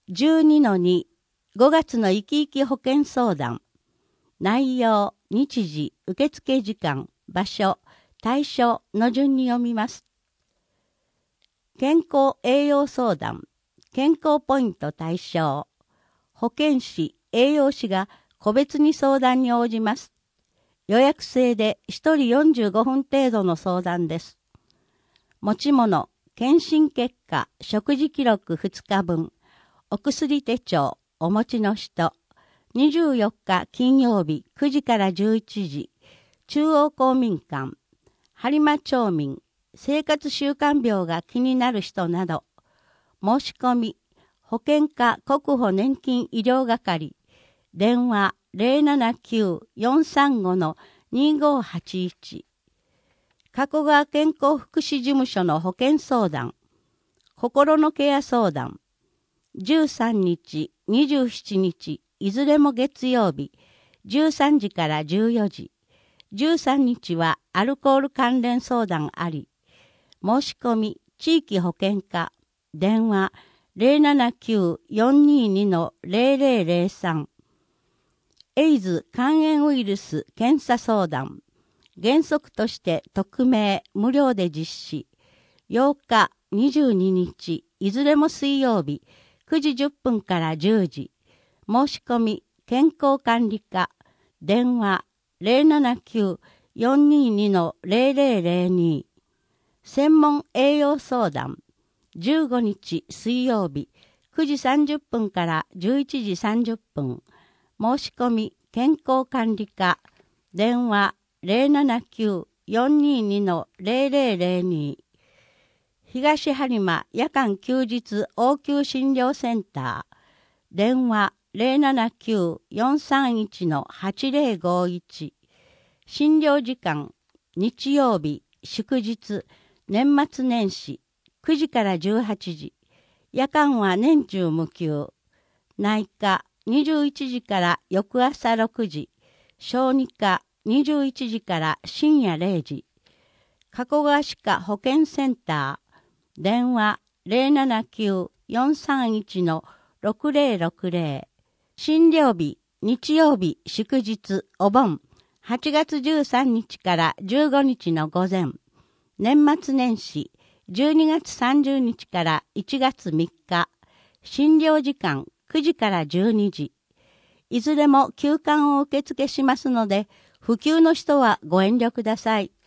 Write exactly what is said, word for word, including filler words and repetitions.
じゅうにのに ごがつの生き生き保険相談。内容、日時、受付時間、場所、対象の順に読みます。健康栄養相談、健康ポイント対象、保健師、栄養士が個別に相談に応じます。予約制でひとりよんじゅうごふん程度の相談です。持ち物、検診結果、食事記録ふつかぶん、お薬手帳、お持ちの人、にじゅうよっか金曜日くじからじゅういちじ、中央公民館、播磨町民、生活習慣病が気になる人など、申し込み、保険課国保年金医療係、電話 ゼロななきゅう よんさんご にごはちいち、加古川健康福祉事務所の保険相談、心のケア相談、じゅうさんにち、にじゅうしちにち、いずれも月曜日、じゅうさんじからじゅうよじ、じゅうさんにちはアルコール関連相談あり、申し込み、地域保険課、電話 ゼロななきゅう よんにに ゼロゼロゼロさん、エイズ肝炎ウイルス検査相談、原則として匿名、無料で実施、ようか、にじゅうににち、いずれも水曜日、くじじゅっぷんからじゅうじ、申し込み、健康管理課、電話 ゼロななきゅう よんにに ゼロゼロゼロに、専門栄養相談、じゅうごにち水曜日、くじさんじゅっぷんからじゅういちじさんじゅっぷん、申し込み、健康管理課、電話 ゼロななきゅう よんにに ゼロゼロゼロに、東播磨夜間休日応急診療センター、電話 ゼロななきゅう よんさんいち はちゼロごいち、診療時間、日曜日、祝日、年末年始、くじからじゅうはちじ、夜間は年中無休、内科、にじゅういちじから翌朝ろくじ、小児科、にじゅういちじから深夜れいじ、加古川歯科保健センター、電話 ゼロななきゅう よんさんいち ろくゼロろくゼロ、診療日、日曜日、祝日、お盆、はちがつじゅうさんにちからじゅうごにちの午前、年末年始、じゅうにがつさんじゅうにちからいちがつみっか、診療時間くじからじゅうにじ、いずれも休館を受付しますので、不急の人はご遠慮ください。